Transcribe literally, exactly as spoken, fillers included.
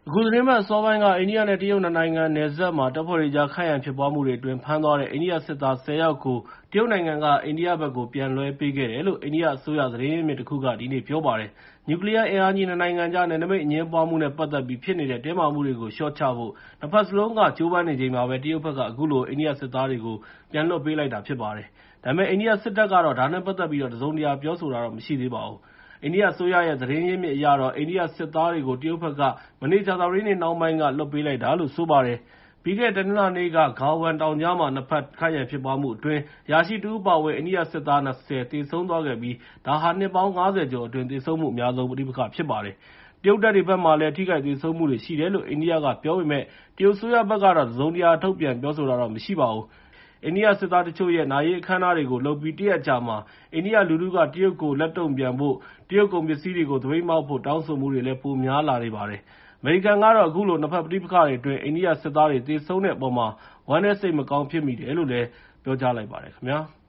အခုသတင်းပတ်အစောပိုင်းက အိန္ဒိယနဲ့တရုတ်နှစ်နိုင်ငံနယ်စပ်မှာ တပ်ဖွဲ့တွေကြား ခိုက်ရန်ဖြစ်ပွားမှုတွေအတွင်း ဖမ်းသွားတဲ့ အိန္ဒိယစစ်သား ၁၀ ယောက်ကို တရုတ်နိုင်ငံက အိန္ဒိယဘက်ကို ပြန်လွှဲပေးခဲ့တယ်လို့ အိန္ဒိယအစိုးရသတင်းရင်းမြစ်တခုက ဒီနေ့ပြောပါတယ်။ နျူကလီးယားအင်အားကြီး နှစ်နိုင်ငံကြား နယ်နိမိတ်အငြင်းပွားမှုနဲ့ ပတ်သက်ပြီး ဖြစ်နေတဲ့ တင်းမာမှုတွေကို လျှော့ချဖို့ နှစ်ဘက်စလုံးက ကြိုးပမ်းနေချိန်မှာပဲ တရုတ်ဘက်က အခုလို အိန္ဒိယစစ်သားတွေကို ပြန်လွှတ်ပေးလိုက်တာဖြစ်ပါတယ်။ ဒါပေမဲ့ အိန္ဒိယစစ်တပ်ကတော့ ဒါနဲ့ပတ်သက်ပြီး တစုံတရာပြောဆိုတာတော့ မရှိသေးပါဘူး။ အိန္ဒိယအစိုးရရဲ့ သတင်းရင်းမြစ်အရတော့ အိန္ဒိယစစ်သားတွေကို တရုတ်ဘက်က မနေ့ ကြာသပတေးနေ့နှောင်းပိုင်းက လွှတ်ပေးလိုက်တာလို့ ဆိုပါတယ်။ ပြီးခဲ့တဲ့ တနင်္လာနေ့က Galwan တောင်ကြားမှာ နှစ်ဘက် ခိုက်ရန်ဖြစ်ပွားမှုအတွင်း အရာရှိတဦးအပါအဝင် အိန္ဒိယစစ်သား ၂၀ သေဆုံးသွားခဲ့ပြီး ဒါဟာ နှစ်ပေါင်း ၅၀ ကျော်အတွင်း သေဆုံးမှုအများဆုံး ပဋိပက္ခဖြစ်ပါတယ်။ တရုတ်တပ်တွေဘက်မှာလည်း ထိခိုက်သေဆုံးမှုတွေရှိတယ်လို့ အိန္ဒိယက ပြောပေမဲ့ တရုတ်အစိုးရဘက်ကတော့ တစုံတရာ ထုတ်ပြန်ပြောဆိုတာတော့ မရှိပါဘူး။ အိန္ဒိယစစ်သားတချို့ရဲ့ နာရေးအခမ်းအနားတွေကို လုပ်ပြီး တရက်အကြာမှာ အိန္ဒိယလူထုက တရုတ်ကို လက်တုံ့ပြန်ဖို့ တရုတ်ကုန်ပစ္စည်းတွေကို သပိတ်မှောက်ဖို့ တောင်းဆိုမှုတွေလည်း ပိုများလာနေပါတယ်။ အမေရိကန်ကတော့ အခုလို နှစ်ဘက်ပဋိပက္ခတွေအတွင်း အိန္ဒိယစစ်သားတွေ သေဆုံးတဲ့အပေါ်မှာ ဝမ်းနည်းစိတ်မကောင်းဖြစ်မိတယ်လို့ ပြောကြားလိုက်ပါတယ်ခင်ဗျာ။